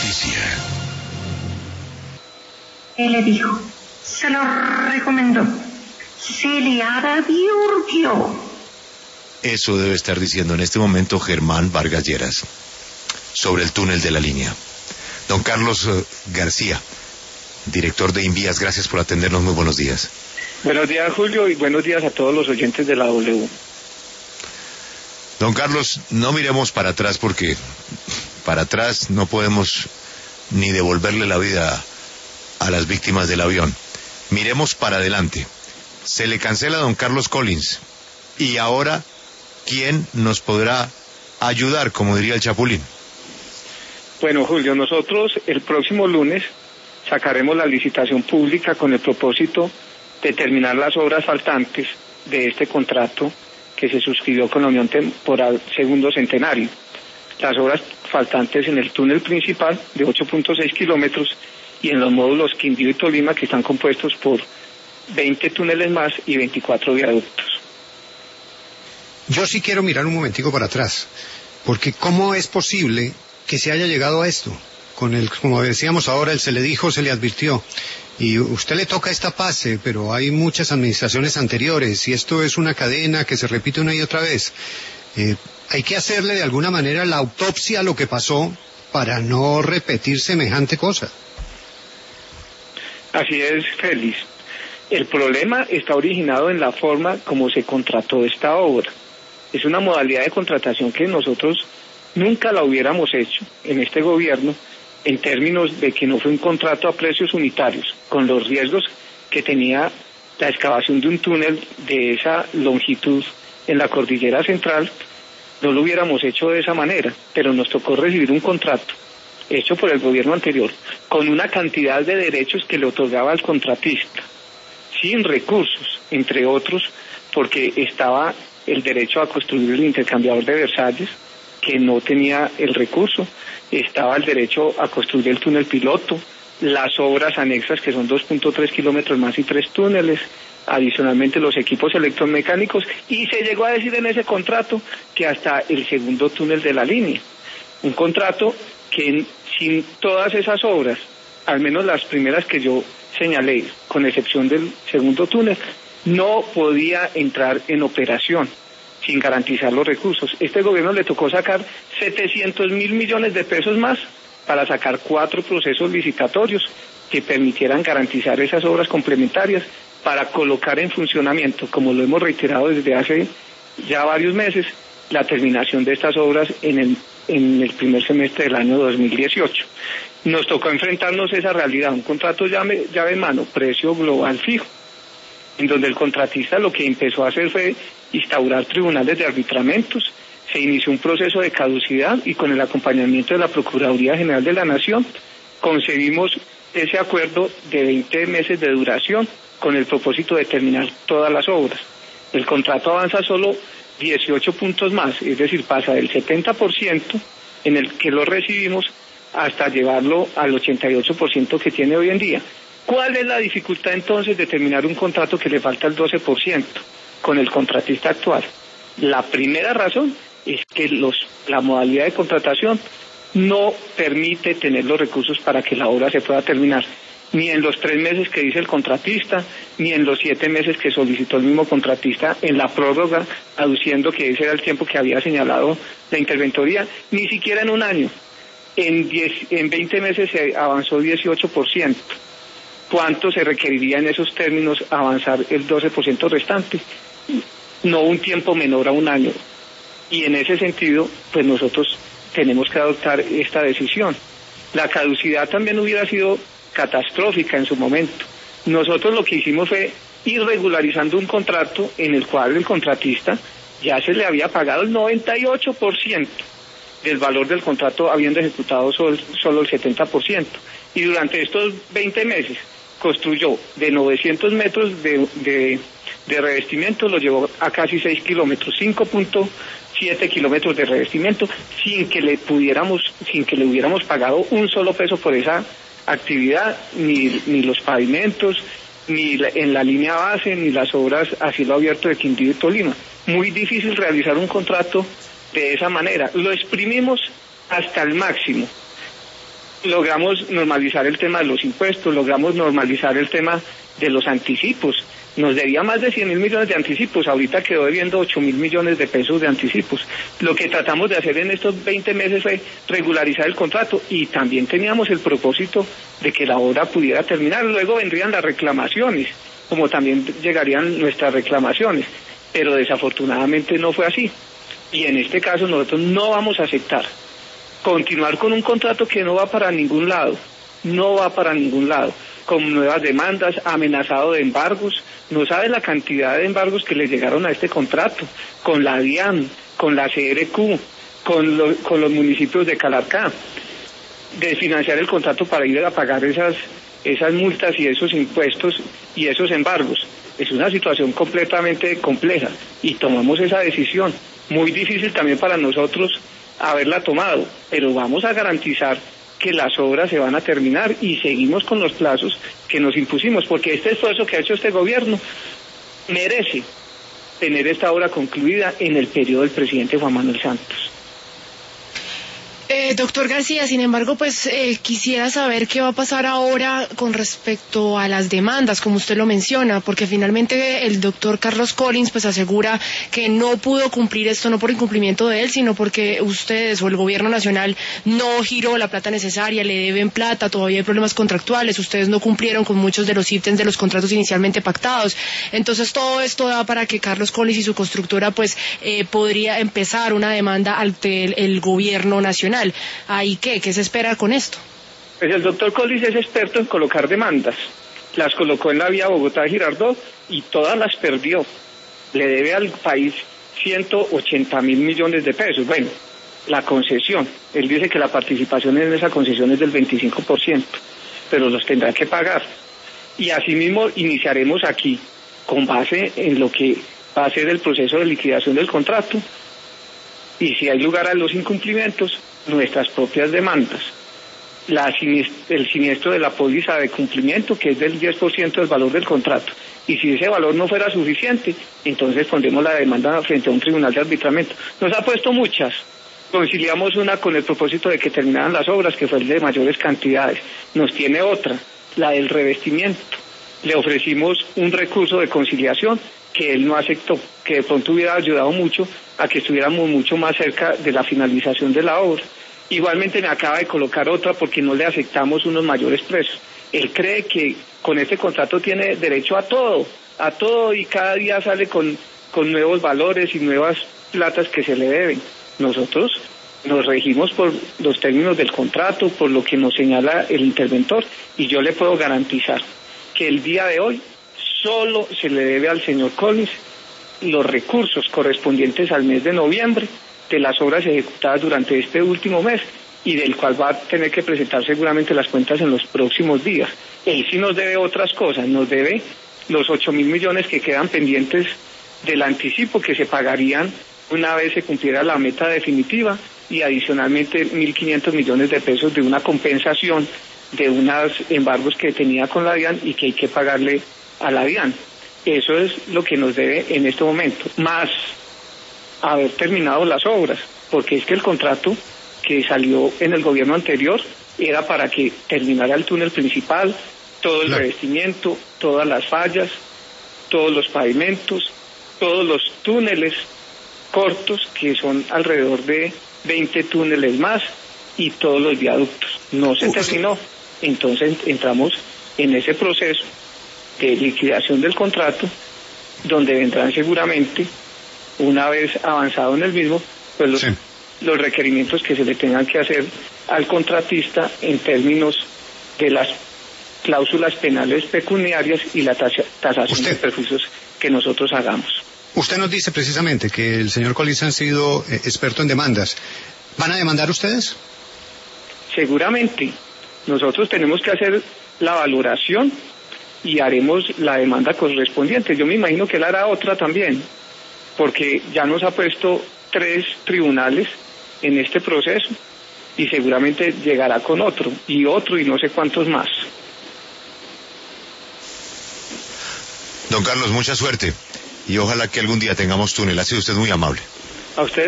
noticia. Él le dijo, se lo recomendó, se le advirtió. Eso debe estar diciendo en este momento Germán Vargas Lleras sobre el túnel de la línea. Don Carlos García, director de Invías, gracias por atendernos, muy buenos días. Buenos días, Julio, y buenos días a todos los oyentes de la W. Don Carlos, no miremos para atrás porque para atrás no podemos ni devolverle la vida a las víctimas del avión. Miremos para adelante. Se le cancela a don Carlos Collins. Y ahora, ¿quién nos podrá ayudar, como diría el Chapulín? Bueno, Julio, nosotros el próximo lunes sacaremos la licitación pública con el propósito de terminar las obras faltantes de este contrato que se suscribió con la Unión Temporal Segundo Centenario. Las obras faltantes en el túnel principal de 8.6 kilómetros y en los módulos Quindío y Tolima, que están compuestos por 20 túneles más y 24 viaductos. Yo sí quiero mirar un momentico para atrás, porque ¿cómo es posible que se haya llegado a esto? Como decíamos ahora, se le dijo, se le advirtió, y usted le toca esta pase, pero hay muchas administraciones anteriores, y esto es una cadena que se repite una y otra vez. Hay que hacerle de alguna manera la autopsia a lo que pasó para no repetir semejante cosa. Así es, Félix. El problema está originado en la forma como se contrató esta obra. Es una modalidad de contratación que nosotros nunca la hubiéramos hecho en este gobierno, en términos de que no fue un contrato a precios unitarios, con los riesgos que tenía la excavación de un túnel de esa longitud en la cordillera central. No lo hubiéramos hecho de esa manera, pero nos tocó recibir un contrato hecho por el gobierno anterior, con una cantidad de derechos que le otorgaba al contratista, sin recursos, entre otros, porque estaba el derecho a construir el intercambiador de Versalles, que no tenía el recurso, estaba el derecho a construir el túnel piloto, las obras anexas, que son 2.3 kilómetros más y 3 túneles, adicionalmente los equipos electromecánicos, y se llegó a decir en ese contrato que hasta el segundo túnel de la línea. Un contrato que sin todas esas obras, al menos las primeras que yo señalé, con excepción del segundo túnel, no podía entrar en operación sin garantizar los recursos. Este gobierno le tocó sacar 700.000 millones de pesos más para sacar 4 procesos licitatorios que permitieran garantizar esas obras complementarias para colocar en funcionamiento, como lo hemos reiterado desde hace ya varios meses, la terminación de estas obras en el primer semestre del año 2018. Nos tocó enfrentarnos a esa realidad, un contrato llave en mano, precio global fijo, en donde el contratista lo que empezó a hacer fue instaurar tribunales de arbitramentos, se inició un proceso de caducidad y con el acompañamiento de la Procuraduría General de la Nación concebimos ese acuerdo de 20 meses de duración con el propósito de terminar todas las obras. El contrato avanza solo 18 puntos más, es decir, pasa del 70% en el que lo recibimos hasta llevarlo al 88% que tiene hoy en día. ¿Cuál es la dificultad entonces de terminar un contrato que le falta el 12% con el contratista actual? La primera razón es que la modalidad de contratación no permite tener los recursos para que la obra se pueda terminar, ni en los 3 meses que dice el contratista, ni en los 7 meses que solicitó el mismo contratista en la prórroga, aduciendo que ese era el tiempo que había señalado la interventoría, ni siquiera en un año. En 20 meses se avanzó 18%. ¿Cuánto se requeriría en esos términos avanzar el 12% restante? No un tiempo menor a un año. Y en ese sentido, pues nosotros tenemos que adoptar esta decisión. La caducidad también hubiera sido catastrófica en su momento. Nosotros lo que hicimos fue ir regularizando un contrato en el cual el contratista ya se le había pagado el 98% del valor del contrato, habiendo ejecutado solo el 70%. Y durante estos 20 meses construyó de 900 metros de revestimiento, lo llevó a casi 6 kilómetros, 5.7 kilómetros de revestimiento, sin que le hubiéramos pagado un solo peso por esa actividad, ni los pavimentos, ni en la línea base, ni las obras a cielo abierto de Quindío y Tolima. Muy difícil realizar un contrato de esa manera. Lo exprimimos hasta el máximo. logramos normalizar el tema de los impuestos, logramos normalizar el tema de los anticipos. Nos debía más de 100.000 millones de anticipos, ahorita quedó debiendo 8.000 millones de pesos de anticipos. Lo que tratamos de hacer en estos 20 meses fue regularizar el contrato y también teníamos el propósito de que la obra pudiera terminar. Luego vendrían las reclamaciones, como también llegarían nuestras reclamaciones, pero desafortunadamente no fue así. Y en este caso nosotros no vamos a aceptar continuar con un contrato que no va para ningún lado, con nuevas demandas, amenazado de embargos. No sabe la cantidad de embargos que le llegaron a este contrato, con la DIAN, con la CRQ, con los municipios de Calarcá, de financiar el contrato para ir a pagar esas multas y esos impuestos y esos embargos. Es una situación completamente compleja y tomamos esa decisión, muy difícil también para nosotros haberla tomado, pero vamos a garantizar que las obras se van a terminar y seguimos con los plazos que nos impusimos, porque este esfuerzo que ha hecho este gobierno merece tener esta obra concluida en el periodo del presidente Juan Manuel Santos. Doctor García, sin embargo, pues quisiera saber qué va a pasar ahora con respecto a las demandas, como usted lo menciona, porque finalmente el doctor Carlos Collins pues asegura que no pudo cumplir esto, no por incumplimiento de él, sino porque ustedes o el gobierno nacional no giró la plata necesaria, le deben plata, todavía hay problemas contractuales, ustedes no cumplieron con muchos de los ítems de los contratos inicialmente pactados. Entonces todo esto da para que Carlos Collins y su constructora pues podría empezar una demanda ante el gobierno nacional. ¿Ahí qué se espera con esto? Pues el doctor Collins es experto en colocar demandas. Las colocó en la vía Bogotá-Girardot y todas las perdió. Le debe al país 180.000 millones de pesos. Bueno, la concesión. Él dice que la participación en esa concesión es del 25%, pero los tendrá que pagar. Y asimismo iniciaremos aquí, con base en lo que va a ser el proceso de liquidación del contrato, y si hay lugar a los incumplimientos, nuestras propias demandas. El siniestro de la póliza de cumplimiento, que es del 10% del valor del contrato. Y si ese valor no fuera suficiente, entonces pondremos la demanda frente a un tribunal de arbitramiento. Nos ha puesto muchas. Conciliamos una con el propósito de que terminaran las obras, que fue el de mayores cantidades. Nos tiene otra, la del revestimiento. Le ofrecimos un recurso de conciliación que él no aceptó, que de pronto hubiera ayudado mucho a que estuviéramos mucho más cerca de la finalización de la obra. Igualmente me acaba de colocar otra porque no le aceptamos unos mayores precios. Él cree que con este contrato tiene derecho a todo y cada día sale con nuevos valores y nuevas platas que se le deben. Nosotros nos regimos por los términos del contrato, por lo que nos señala el interventor, y yo le puedo garantizar que el día de hoy solo se le debe al señor Collins los recursos correspondientes al mes de noviembre de las obras ejecutadas durante este último mes y del cual va a tener que presentar seguramente las cuentas en los próximos días. Él sí nos debe otras cosas, nos debe los 8.000 millones que quedan pendientes del anticipo que se pagarían una vez se cumpliera la meta definitiva y adicionalmente 1.500 millones de pesos de una compensación de unos embargos que tenía con la DIAN y que hay que pagarle a la DIAN. Eso es lo que nos debe en este momento, más haber terminado las obras, porque es que el contrato que salió en el gobierno anterior era para que terminara el túnel principal, todo el revestimiento, todas las fallas, todos los pavimentos, todos los túneles cortos, que son alrededor de 20 túneles más, y todos los viaductos. No se terminó, entonces entramos en ese proceso de liquidación del contrato, donde vendrán seguramente, una vez avanzado en el mismo, pues los requerimientos que se le tengan que hacer al contratista en términos de las cláusulas penales pecuniarias y la tasación de perjuicios que nosotros hagamos. Usted nos dice precisamente que el señor Collins ha sido experto en demandas. ¿Van a demandar ustedes? Seguramente. Nosotros tenemos que hacer la valoración y haremos la demanda correspondiente. Yo me imagino que él hará otra también, porque ya nos ha puesto 3 tribunales en este proceso y seguramente llegará con otro y no sé cuántos más. Don Carlos, mucha suerte y ojalá que algún día tengamos túnel. Ha sido usted muy amable. A usted.